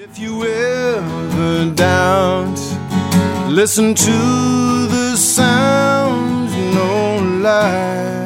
If you ever doubt, listen to the sounds, no lie.